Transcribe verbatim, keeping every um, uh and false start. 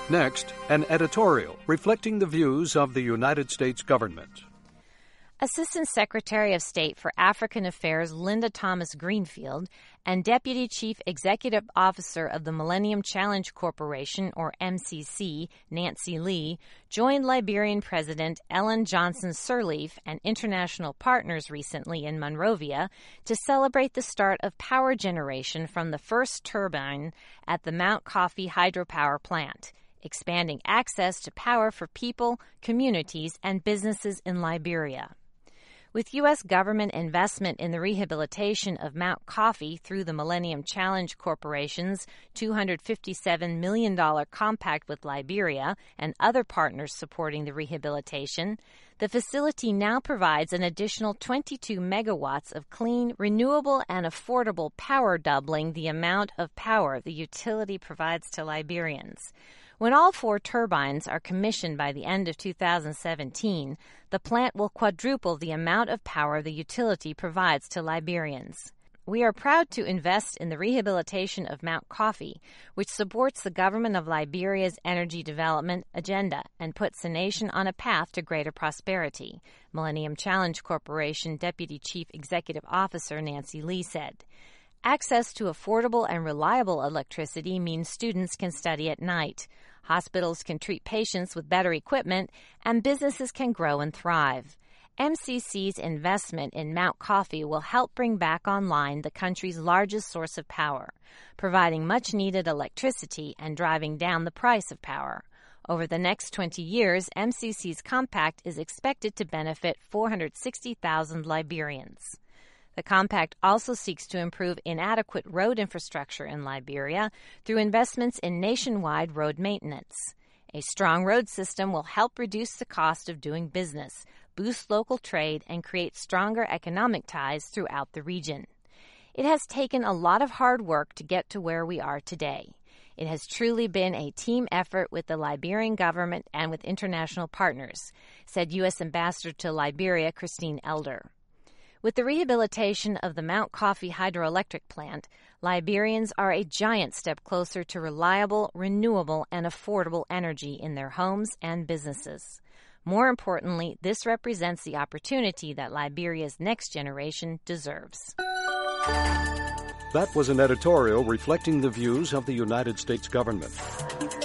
Next, an editorial reflecting the views of the United States government. Assistant Secretary of State for African Affairs Linda Thomas Greenfield and Deputy Chief Executive Officer of the Millennium Challenge Corporation, or M C C, Nancy Lee, joined Liberian President Ellen Johnson Sirleaf and international partners recently in Monrovia to celebrate the start of power generation from the first turbine at the Mount Coffee hydropower plant, expanding access to power for people, communities, and businesses in Liberia. With U S government investment in the rehabilitation of Mount Coffee through the Millennium Challenge Corporation's two hundred fifty-seven million dollars compact with Liberia and other partners supporting the rehabilitation, the facility now provides an additional twenty-two megawatts of clean, renewable, and affordable power, doubling the amount of power the utility provides to Liberians. When all four turbines are commissioned by the end of two thousand seventeen, the plant will quadruple the amount of power the utility provides to Liberians. We are proud to invest in the rehabilitation of Mount Coffee, which supports the government of Liberia's energy development agenda and puts the nation on a path to greater prosperity, Millennium Challenge Corporation Deputy Chief Executive Officer Nancy Lee said. Access to affordable and reliable electricity means students can study at night, hospitals can treat patients with better equipment, and businesses can grow and thrive. M C C's investment in Mount Coffee will help bring back online the country's largest source of power, providing much-needed electricity and driving down the price of power. Over the next twenty years, M C C's compact is expected to benefit four hundred sixty thousand Liberians. The compact also seeks to improve inadequate road infrastructure in Liberia through investments in nationwide road maintenance. A strong road system will help reduce the cost of doing business, boost local trade, and create stronger economic ties throughout the region. It has taken a lot of hard work to get to where we are today. It has truly been a team effort with the Liberian government and with international partners, said U S Ambassador to Liberia Christine Elder. With the rehabilitation of the Mount Coffee hydroelectric plant, Liberians are a giant step closer to reliable, renewable, and affordable energy in their homes and businesses. More importantly, this represents the opportunity that Liberia's next generation deserves. That was an editorial reflecting the views of the United States government.